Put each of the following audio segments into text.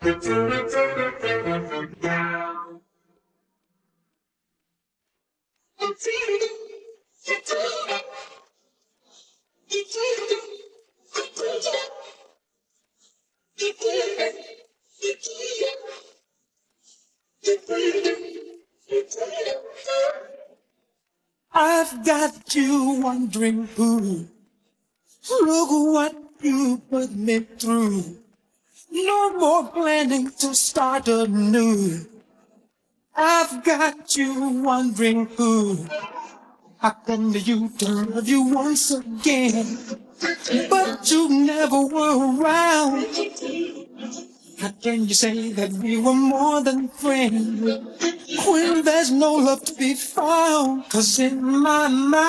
I've got you wondering who. Look what you put me through. No more planning to start anew. I've got you wondering who. How can you love you once again, but you never were around? How can you say that we were more than friends when there's no love to be found? 'Cause in my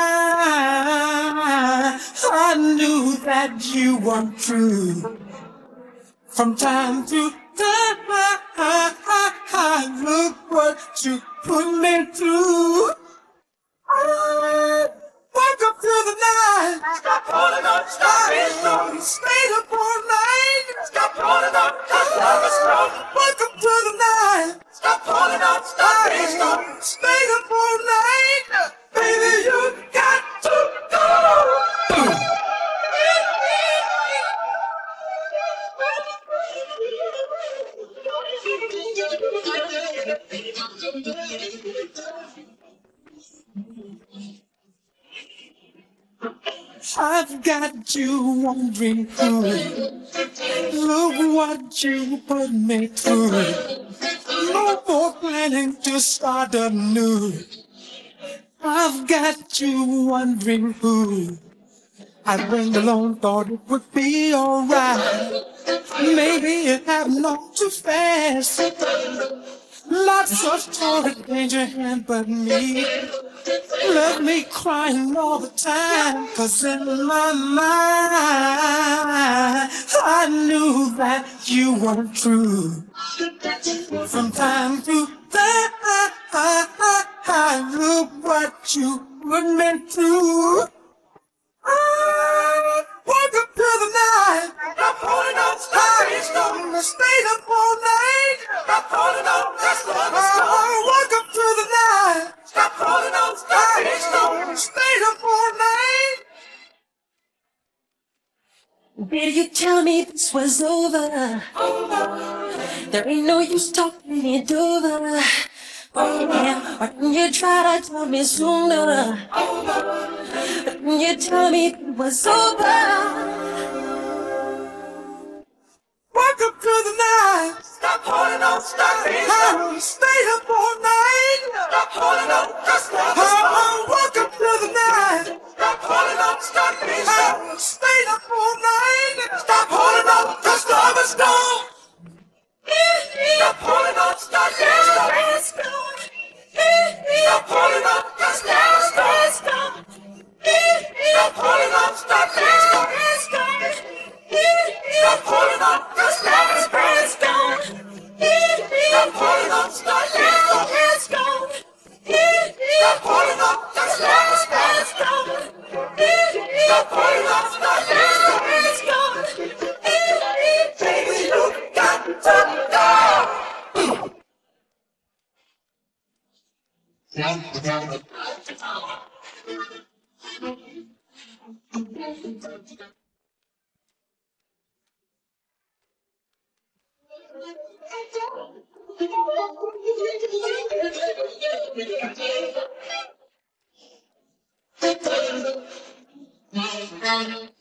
mind, I knew that you weren't true. From time to time, look what you put me through. Welcome to the night. Stop holding on, stop being strong. Stayed up all night. Stop holding on, cause love is strong. Welcome to the night. Stop holding on, stop being strong. Stayed up all night. Baby, you got to go. I've got you wondering who. Look what you put me through. No more planning to start anew. I've got you wondering who. I went alone, thought it would be alright. Maybe it happened all too fast. Lots of total danger hand but me. Left me crying all the time. 'Cause in my mind, I knew that you weren't true. From time to time, look what you put me through. Welcome to the night. Stop holding on, stop being strong. Stayed up all night. Stop holding on, cause love is strong. Welcome to the night. Stop holding on, stop being strong. Stayed up all night. Did you tell me this was over? There ain't no use talking it over. Yeah, why didn't you try to tell me sooner? Why didn't you tell me it was over? Welcome to the night. Stop holding on, stop being strong. Stayed up all night. Stop holding on, cause love is strong. Welcome to the night. Stop holding on, stop being strong. Stayed up all night. Stop holding on, cause love is strong. Stop holding on, stop being strong. Stop holding on, cause love is strong. Stop holding on, stop being strong. Stop holding on, cause love is strong. Stop holding on, stop being strong. Stop holding on, cause love is strong. Stop holding on, stop being strong. Baby, you got to go. Thank you.